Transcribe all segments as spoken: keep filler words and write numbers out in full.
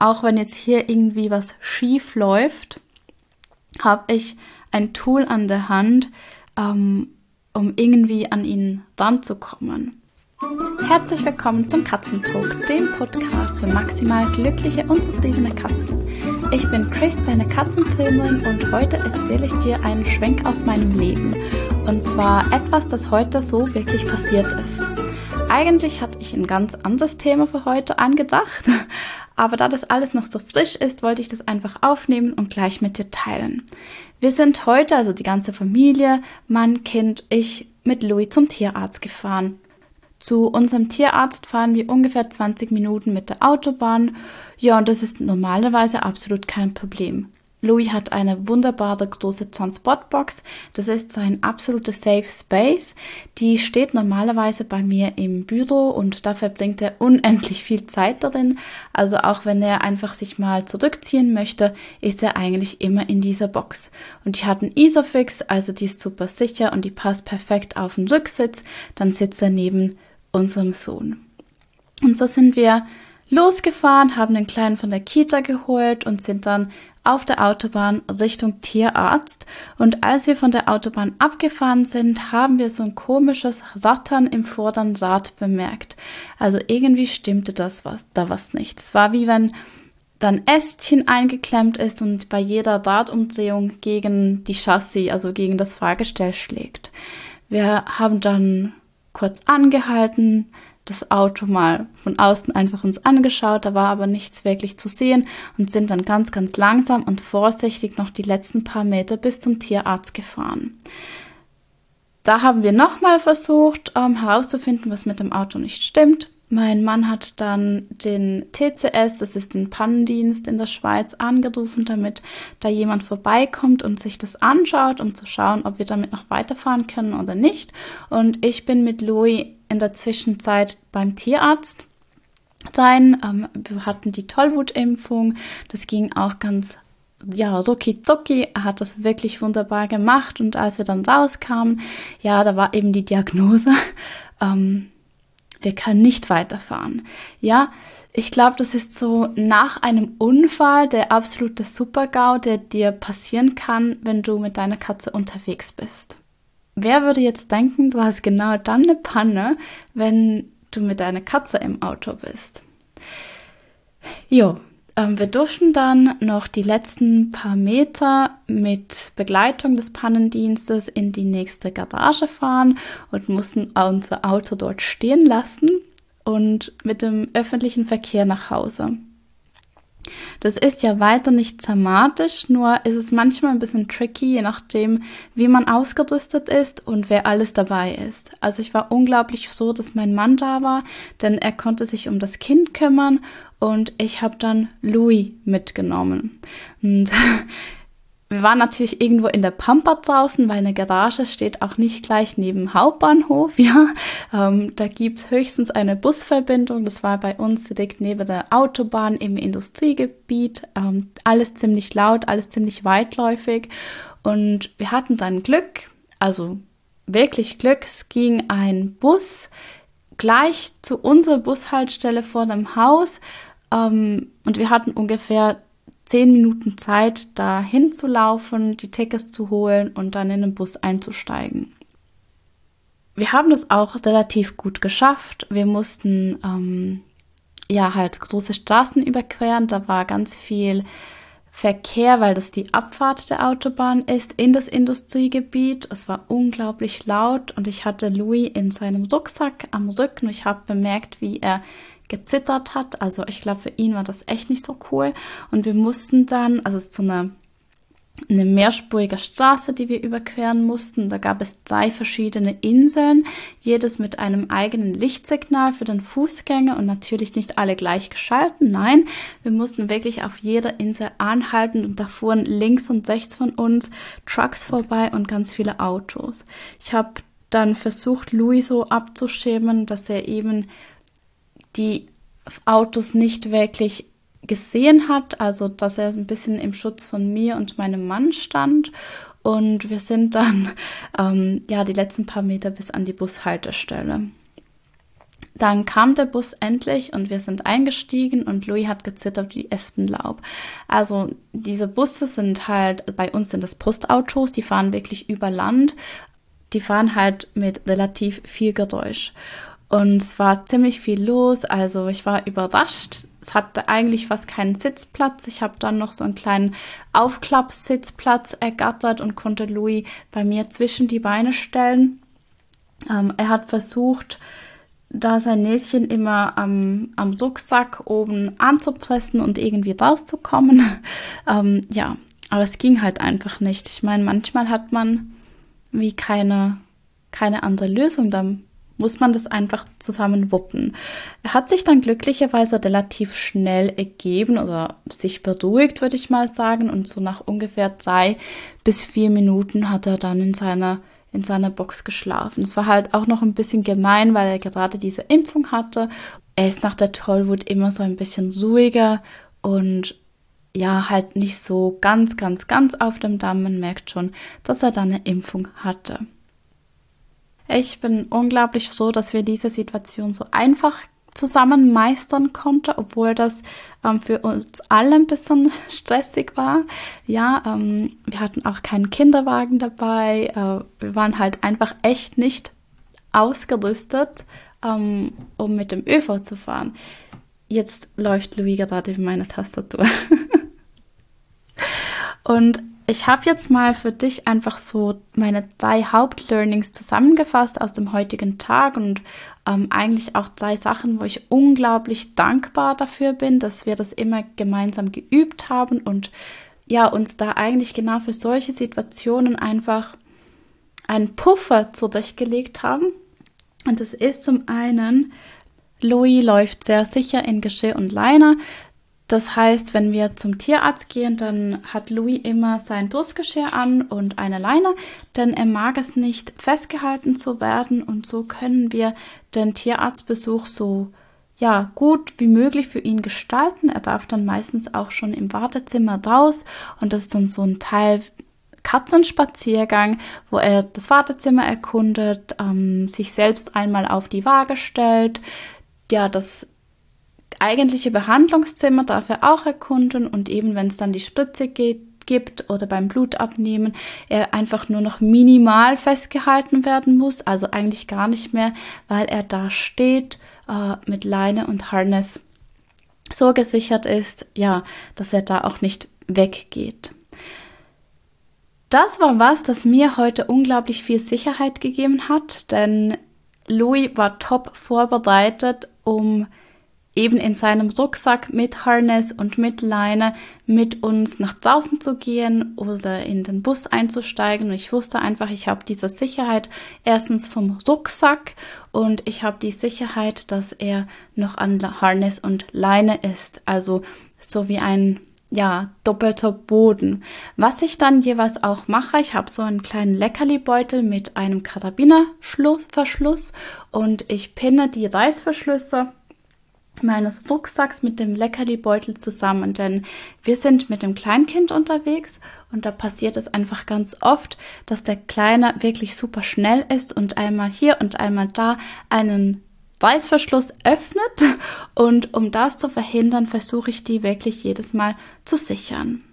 auch wenn jetzt hier irgendwie was schief läuft, habe ich ein Tool an der Hand, ähm, um irgendwie an ihn ranzukommen. Herzlich willkommen zum Katzentalk, dem Podcast für maximal glückliche und zufriedene Katzen. Ich bin Chris, deine Katzentrainerin, und heute erzähle ich dir einen Schwenk aus meinem Leben. Und zwar etwas, das heute so wirklich passiert ist. Eigentlich hatte ich ein ganz anderes Thema für heute angedacht, aber da das alles noch so frisch ist, wollte ich das einfach aufnehmen und gleich mit dir teilen. Wir sind heute, also die ganze Familie, Mann, Kind, ich, mit Louis zum Tierarzt gefahren. Zu unserem Tierarzt fahren wir ungefähr zwanzig Minuten mit der Autobahn. Ja, und das ist normalerweise absolut kein Problem. Louis hat eine wunderbare große Transportbox. Das ist sein absoluter Safe Space. Die steht normalerweise bei mir im Büro und da verbringt er unendlich viel Zeit darin. Also auch wenn er einfach sich mal zurückziehen möchte, ist er eigentlich immer in dieser Box. Und ich hatte einen Isofix, also die ist super sicher und die passt perfekt auf den Rücksitz. Dann sitzt er neben unserem Sohn. Und so sind wir losgefahren, haben den Kleinen von der Kita geholt und sind dann auf der Autobahn Richtung Tierarzt. Und als wir von der Autobahn abgefahren sind, haben wir so ein komisches Rattern im vorderen Rad bemerkt. Also irgendwie stimmte das was, da was nicht. Es war wie wenn dann Ästchen eingeklemmt ist und bei jeder Radumdrehung gegen die Chassis, also gegen das Fahrgestell schlägt. Wir haben dann kurz angehalten, das Auto mal von außen einfach uns angeschaut, da war aber nichts wirklich zu sehen und sind dann ganz, ganz langsam und vorsichtig noch die letzten paar Meter bis zum Tierarzt gefahren. Da haben wir nochmal versucht, ähm, herauszufinden, was mit dem Auto nicht stimmt. Mein Mann hat dann den T C S, das ist den Pannendienst in der Schweiz, angerufen, damit da jemand vorbeikommt und sich das anschaut, um zu schauen, ob wir damit noch weiterfahren können oder nicht. Und ich bin mit Louis in der Zwischenzeit beim Tierarzt sein. Ähm, wir hatten die Tollwutimpfung, das ging auch ganz ja, rucki zucki, er hat das wirklich wunderbar gemacht. Und als wir dann rauskamen, ja, da war eben die Diagnose, ähm, wir können nicht weiterfahren. Ja, ich glaube, das ist so nach einem Unfall der absolute Super-GAU, der dir passieren kann, wenn du mit deiner Katze unterwegs bist. Wer würde jetzt denken, du hast genau dann eine Panne, wenn du mit deiner Katze im Auto bist? Jo, ähm, wir durften dann noch die letzten paar Meter mit Begleitung des Pannendienstes in die nächste Garage fahren und mussten unser Auto dort stehen lassen und mit dem öffentlichen Verkehr nach Hause. Das ist ja weiter nicht dramatisch, nur ist es manchmal ein bisschen tricky, je nachdem, wie man ausgerüstet ist und wer alles dabei ist. Also ich war unglaublich froh, dass mein Mann da war, denn er konnte sich um das Kind kümmern und ich habe dann Louis mitgenommen. Und wir waren natürlich irgendwo in der Pampa draußen, weil eine Garage steht auch nicht gleich neben Hauptbahnhof. Ja, ähm, da gibt's höchstens eine Busverbindung. Das war bei uns direkt neben der Autobahn im Industriegebiet. Ähm, alles ziemlich laut, alles ziemlich weitläufig. Und wir hatten dann Glück, also wirklich Glück. Es ging ein Bus gleich zu unserer Bushaltestelle vor dem Haus. Ähm, und wir hatten ungefähr zehn Minuten Zeit, da hinzulaufen, die Tickets zu holen und dann in den Bus einzusteigen. Wir haben das auch relativ gut geschafft. Wir mussten ähm, ja halt große Straßen überqueren. Da war ganz viel Verkehr, weil das die Abfahrt der Autobahn ist in das Industriegebiet. Es war unglaublich laut und ich hatte Louis in seinem Rucksack am Rücken. Ich habe bemerkt, wie er gezittert hat. Also ich glaube, für ihn war das echt nicht so cool. Und wir mussten dann, also es ist so eine, eine mehrspurige Straße, die wir überqueren mussten. Da gab es drei verschiedene Inseln, jedes mit einem eigenen Lichtsignal für den Fußgänger und natürlich nicht alle gleich geschalten. Nein, wir mussten wirklich auf jeder Insel anhalten und da fuhren links und rechts von uns Trucks vorbei und ganz viele Autos. Ich habe dann versucht, Louis so abzuschirmen, dass er eben die Autos nicht wirklich gesehen hat, also dass er ein bisschen im Schutz von mir und meinem Mann stand. Und wir sind dann ähm, ja die letzten paar Meter bis an die Bushaltestelle. Dann kam der Bus endlich und wir sind eingestiegen und Louis hat gezittert wie Espenlaub. Also diese Busse sind halt, bei uns sind das Postautos, die fahren wirklich über Land. Die fahren halt mit relativ viel Geräusch. Und es war ziemlich viel los, also ich war überrascht. Es hatte eigentlich fast keinen Sitzplatz. Ich habe dann noch so einen kleinen Aufklappsitzplatz ergattert und konnte Louis bei mir zwischen die Beine stellen. Ähm, er hat versucht, da sein Näschen immer am, am Rucksack oben anzupressen und irgendwie rauszukommen. ähm, ja, aber es ging halt einfach nicht. Ich meine, manchmal hat man wie keine, keine andere Lösung, dann muss man das einfach zusammen wuppen. Er hat sich dann glücklicherweise relativ schnell ergeben oder sich beruhigt, würde ich mal sagen, und so nach ungefähr drei bis vier Minuten hat er dann in seiner in seiner Box geschlafen. Es war halt auch noch ein bisschen gemein, weil er gerade diese Impfung hatte. Er ist nach der Tollwut immer so ein bisschen ruhiger und ja, halt nicht so ganz, ganz, ganz auf dem Damm. Man merkt schon, dass er da eine Impfung hatte. Ich bin unglaublich froh, dass wir diese Situation so einfach zusammen meistern konnten, obwohl das ähm, für uns alle ein bisschen stressig war. Ja, ähm, wir hatten auch keinen Kinderwagen dabei. Äh, wir waren halt einfach echt nicht ausgerüstet, ähm, um mit dem ÖV zu fahren. Jetzt läuft Louis gerade über meine Tastatur. Und ich habe jetzt mal für dich einfach so meine drei Hauptlearnings zusammengefasst aus dem heutigen Tag und ähm, eigentlich auch drei Sachen, wo ich unglaublich dankbar dafür bin, dass wir das immer gemeinsam geübt haben und ja, uns da eigentlich genau für solche Situationen einfach einen Puffer zurechtgelegt haben. Und das ist zum einen, Louis läuft sehr sicher in Geschirr und Leine. Das heißt, wenn wir zum Tierarzt gehen, dann hat Louis immer sein Brustgeschirr an und eine Leine, denn er mag es nicht, festgehalten zu werden. Und so können wir den Tierarztbesuch so ja, gut wie möglich für ihn gestalten. Er darf dann meistens auch schon im Wartezimmer raus und das ist dann so ein Teil Katzenspaziergang, wo er das Wartezimmer erkundet, ähm, sich selbst einmal auf die Waage stellt, ja, das eigentliche Behandlungszimmer darf er auch erkunden und eben, wenn es dann die Spritze geht, gibt oder beim Blutabnehmen, er einfach nur noch minimal festgehalten werden muss, also eigentlich gar nicht mehr, weil er da steht äh, mit Leine und Harness so gesichert ist, ja, dass er da auch nicht weggeht. Das war was, das mir heute unglaublich viel Sicherheit gegeben hat, denn Louis war top vorbereitet, um eben in seinem Rucksack mit Harness und mit Leine mit uns nach draußen zu gehen oder in den Bus einzusteigen. Und ich wusste einfach, ich habe diese Sicherheit erstens vom Rucksack und ich habe die Sicherheit, dass er noch an Harness und Leine ist. Also so wie ein ja, doppelter Boden. Was ich dann jeweils auch mache, ich habe so einen kleinen Leckerli-Beutel mit einem Karabinerverschluss und ich pinne die Reißverschlüsse meines Rucksacks mit dem Leckerli-Beutel zusammen, denn wir sind mit dem Kleinkind unterwegs und da passiert es einfach ganz oft, dass der Kleine wirklich super schnell ist und einmal hier und einmal da einen Reißverschluss öffnet und um das zu verhindern, versuche ich die wirklich jedes Mal zu sichern.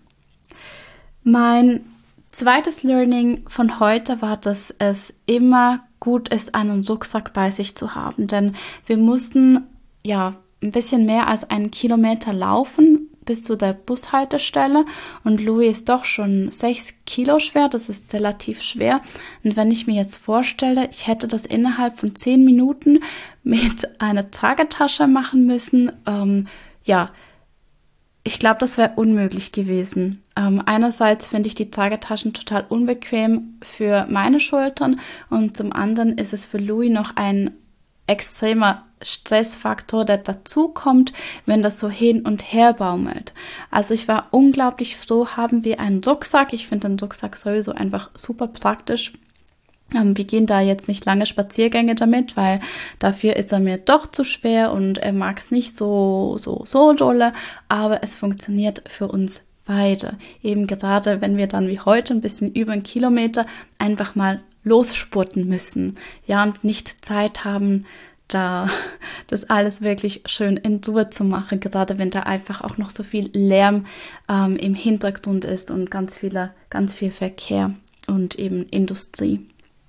Mein zweites Learning von heute war, dass es immer gut ist, einen Rucksack bei sich zu haben, denn wir mussten ja ein bisschen mehr als einen Kilometer laufen bis zu der Bushaltestelle und Louis ist doch schon sechs Kilo schwer, das ist relativ schwer und wenn ich mir jetzt vorstelle, ich hätte das innerhalb von zehn Minuten mit einer Tragetasche machen müssen, ähm, ja, ich glaube, das wäre unmöglich gewesen. Ähm, einerseits finde ich die Tragetaschen total unbequem für meine Schultern und zum anderen ist es für Louis noch ein extremer Stressfaktor, der dazu kommt, wenn das so hin und her baumelt. Also ich war unglaublich froh, haben wir einen Rucksack. Ich finde den Rucksack sowieso einfach super praktisch. Ähm, wir gehen da jetzt nicht lange Spaziergänge damit, weil dafür ist er mir doch zu schwer und er mag es nicht so, so, so dolle, aber es funktioniert für uns beide. Eben gerade, wenn wir dann wie heute ein bisschen über einen Kilometer einfach mal losspurten müssen, ja, und nicht Zeit haben, da das alles wirklich schön in Ruhe zu machen, gerade wenn da einfach auch noch so viel Lärm ähm, im Hintergrund ist und ganz viele, ganz viel Verkehr und eben Industrie.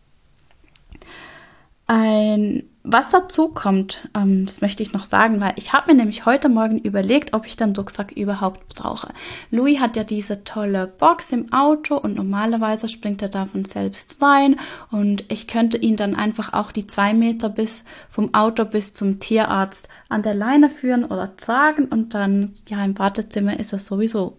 Ein, was dazu kommt, ähm, das möchte ich noch sagen, weil ich habe mir nämlich heute Morgen überlegt, ob ich den Rucksack überhaupt brauche. Louis hat ja diese tolle Box im Auto und normalerweise springt er da von selbst rein und ich könnte ihn dann einfach auch die zwei Meter bis vom Auto bis zum Tierarzt an der Leine führen oder tragen und dann, ja, im Wartezimmer ist er sowieso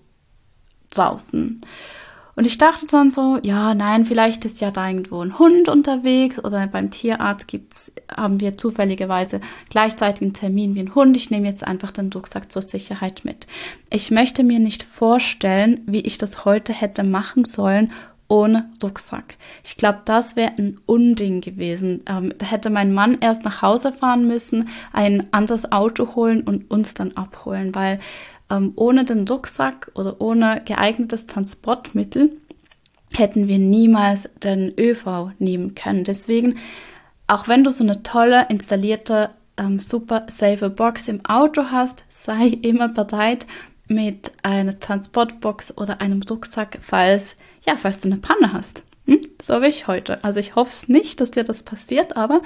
draußen. Und ich dachte dann so, ja, nein, vielleicht ist ja da irgendwo ein Hund unterwegs oder beim Tierarzt gibt's, haben wir zufälligerweise gleichzeitig einen Termin wie ein Hund. Ich nehme jetzt einfach den Rucksack zur Sicherheit mit. Ich möchte mir nicht vorstellen, wie ich das heute hätte machen sollen ohne Rucksack. Ich glaube, das wäre ein Unding gewesen. Ähm, da hätte mein Mann erst nach Hause fahren müssen, ein anderes Auto holen und uns dann abholen, weil ähm, ohne den Rucksack oder ohne geeignetes Transportmittel hätten wir niemals den ÖV nehmen können. Deswegen, auch wenn du so eine tolle installierte ähm, super safe Box im Auto hast, sei immer bereit mit einer Transportbox oder einem Rucksack, falls, ja, falls du eine Panne hast. Hm? So wie ich heute. Also ich hoffe es nicht, dass dir das passiert, aber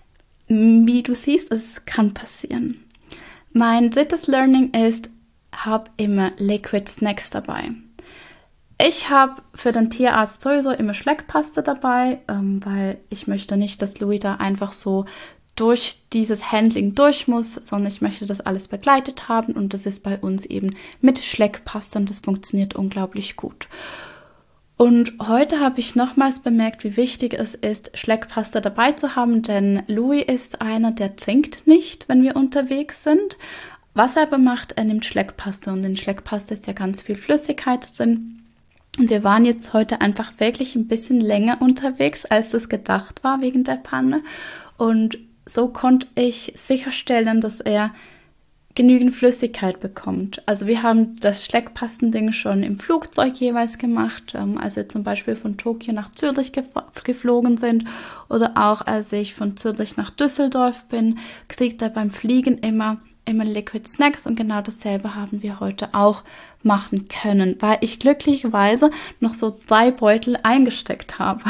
wie du siehst, es kann passieren. Mein drittes Learning ist, hab immer Liquid Snacks dabei. Ich habe für den Tierarzt sowieso immer Schleckpaste dabei, ähm, weil ich möchte nicht, dass Louis da einfach so durch dieses Handling durch muss, sondern ich möchte das alles begleitet haben und das ist bei uns eben mit Schleckpaste und das funktioniert unglaublich gut. Und heute habe ich nochmals bemerkt, wie wichtig es ist, Schleckpaste dabei zu haben, denn Louis ist einer, der trinkt nicht, wenn wir unterwegs sind. Was er aber macht, er nimmt Schleckpaste und in Schleckpaste ist ja ganz viel Flüssigkeit drin. Und wir waren jetzt heute einfach wirklich ein bisschen länger unterwegs, als das gedacht war wegen der Panne. Und so konnte ich sicherstellen, dass er genügend Flüssigkeit bekommt. Also wir haben das Schleckpastending schon im Flugzeug jeweils gemacht, als wir zum Beispiel von Tokio nach Zürich gef- geflogen sind oder auch als ich von Zürich nach Düsseldorf bin, kriegt er beim Fliegen immer immer Liquid Snacks und genau dasselbe haben wir heute auch machen können, weil ich glücklicherweise noch so drei Beutel eingesteckt habe,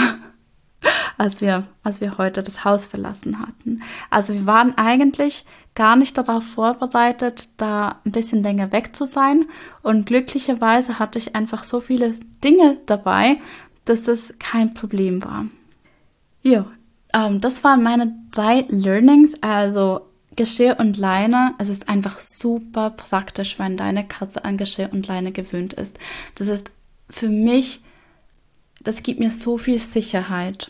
als wir, als wir heute das Haus verlassen hatten. Also wir waren eigentlich gar nicht darauf vorbereitet, da ein bisschen länger weg zu sein und glücklicherweise hatte ich einfach so viele Dinge dabei, dass das kein Problem war. Ja, ähm, das waren meine drei Learnings, also Geschirr und Leine, es ist einfach super praktisch, wenn deine Katze an Geschirr und Leine gewöhnt ist. Das ist für mich, das gibt mir so viel Sicherheit.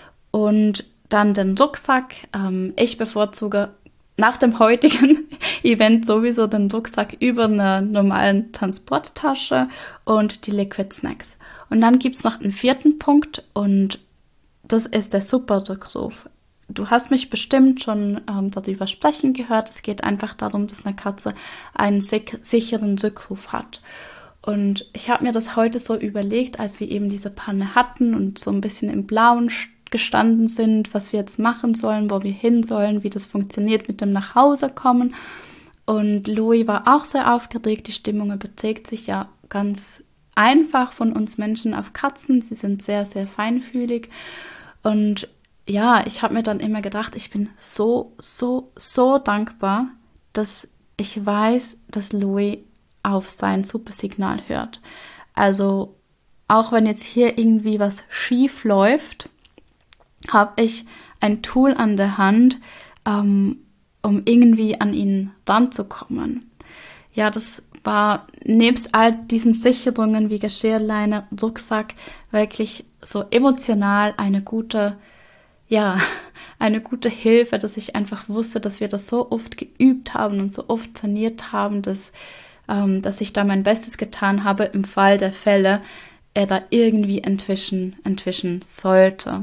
Und dann den Rucksack. Ähm, ich bevorzuge nach dem heutigen Event sowieso den Rucksack über einer normalen Transporttasche und die Liquid Snacks. Und dann gibt es noch einen vierten Punkt und das ist der Super-Rückruf. Du hast mich bestimmt schon ähm, darüber sprechen gehört. Es geht einfach darum, dass eine Katze einen sich- sicheren Rückruf hat. Und ich habe mir das heute so überlegt, als wir eben diese Panne hatten und so ein bisschen im Blauen gestanden sind, was wir jetzt machen sollen, wo wir hin sollen, wie das funktioniert mit dem Nachhausekommen. Und Louis war auch sehr aufgeregt. Die Stimmung überträgt sich ja ganz einfach von uns Menschen auf Katzen. Sie sind sehr, sehr feinfühlig. Und ja, ich habe mir dann immer gedacht, ich bin so, so, so dankbar, dass ich weiß, dass Louis auf sein Supersignal hört. Also auch wenn jetzt hier irgendwie was schief läuft, habe ich ein Tool an der Hand, ähm, um irgendwie an ihn dran zu kommen. Ja, das war nebst all diesen Sicherungen wie Geschirrleine, Rucksack wirklich so emotional eine gute Ja, eine gute Hilfe, dass ich einfach wusste, dass wir das so oft geübt haben und so oft trainiert haben, dass, ähm, dass ich da mein Bestes getan habe, im Fall der Fälle er da irgendwie entwischen, entwischen sollte.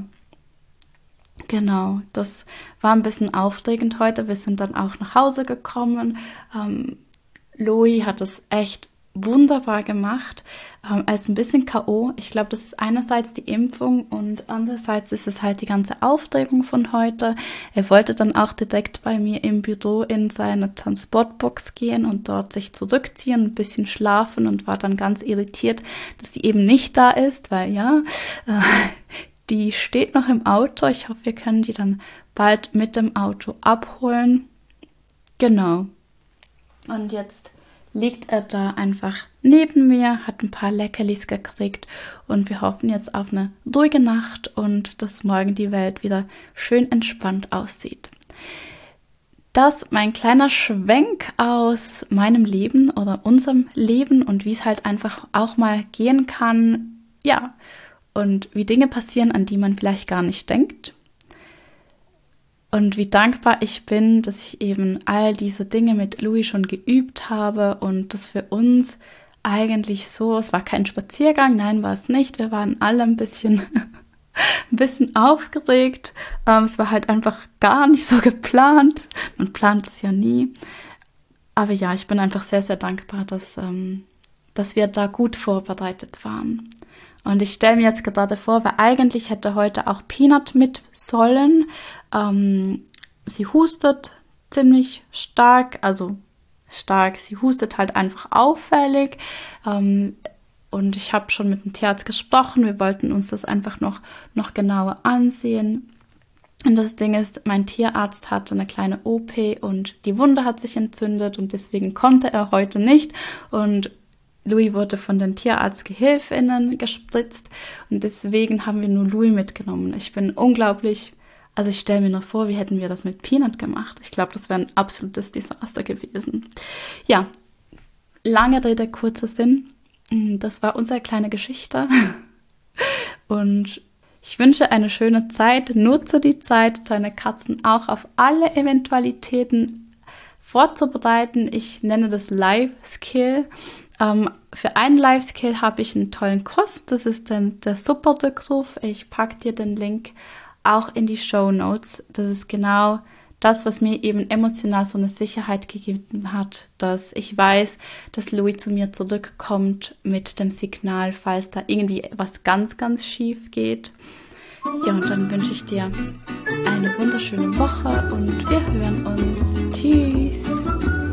Genau, das war ein bisschen aufregend heute. Wir sind dann auch nach Hause gekommen. Ähm, Louis hat es echt wunderbar gemacht. Ähm, er ist ein bisschen K O. Ich glaube, das ist einerseits die Impfung und andererseits ist es halt die ganze Aufregung von heute. Er wollte dann auch direkt bei mir im Büro in seine Transportbox gehen und dort sich zurückziehen, ein bisschen schlafen und war dann ganz irritiert, dass die eben nicht da ist, weil ja, äh, die steht noch im Auto. Ich hoffe, wir können die dann bald mit dem Auto abholen. Genau. Und jetzt liegt er da einfach neben mir, hat ein paar Leckerlis gekriegt und wir hoffen jetzt auf eine ruhige Nacht und dass morgen die Welt wieder schön entspannt aussieht. Das mein kleiner Schwenk aus meinem Leben oder unserem Leben und wie es halt einfach auch mal gehen kann, ja, und wie Dinge passieren, an die man vielleicht gar nicht denkt. Und wie dankbar ich bin, dass ich eben all diese Dinge mit Louis schon geübt habe und das für uns eigentlich so, es war kein Spaziergang, nein, war es nicht. Wir waren alle ein bisschen, ein bisschen aufgeregt. Ähm, es war halt einfach gar nicht so geplant. Man plant es ja nie. Aber ja, ich bin einfach sehr, sehr dankbar, dass, ähm, dass wir da gut vorbereitet waren. Und ich stelle mir jetzt gerade vor, weil eigentlich hätte heute auch Peanut mit sollen. Ähm, sie hustet ziemlich stark, also stark, sie hustet halt einfach auffällig. Ähm, und ich habe schon mit dem Tierarzt gesprochen, wir wollten uns das einfach noch, noch genauer ansehen. Und das Ding ist, mein Tierarzt hatte eine kleine O P und die Wunde hat sich entzündet und deswegen konnte er heute nicht. Und Louis wurde von den Tierarztgehilfinnen gespritzt und deswegen haben wir nur Louis mitgenommen. Ich bin unglaublich, also ich stelle mir noch vor, wie hätten wir das mit Peanut gemacht. Ich glaube, das wäre ein absolutes Desaster gewesen. Ja, lange Rede, kurzer Sinn. Das war unsere kleine Geschichte und ich wünsche eine schöne Zeit. Nutze die Zeit, deine Katzen auch auf alle Eventualitäten vorzubereiten. Ich nenne das Life-Skill. Ähm, für einen Life-Skill habe ich einen tollen Kurs, das ist dann der Super-Rückruf. Ich packe dir den Link auch in die Shownotes. Das ist genau das, was mir eben emotional so eine Sicherheit gegeben hat, dass ich weiß, dass Louis zu mir zurückkommt mit dem Signal, falls da irgendwie was ganz, ganz schief geht. Ja, und dann wünsche ich dir eine wunderschöne Woche und wir hören uns. Tschüss!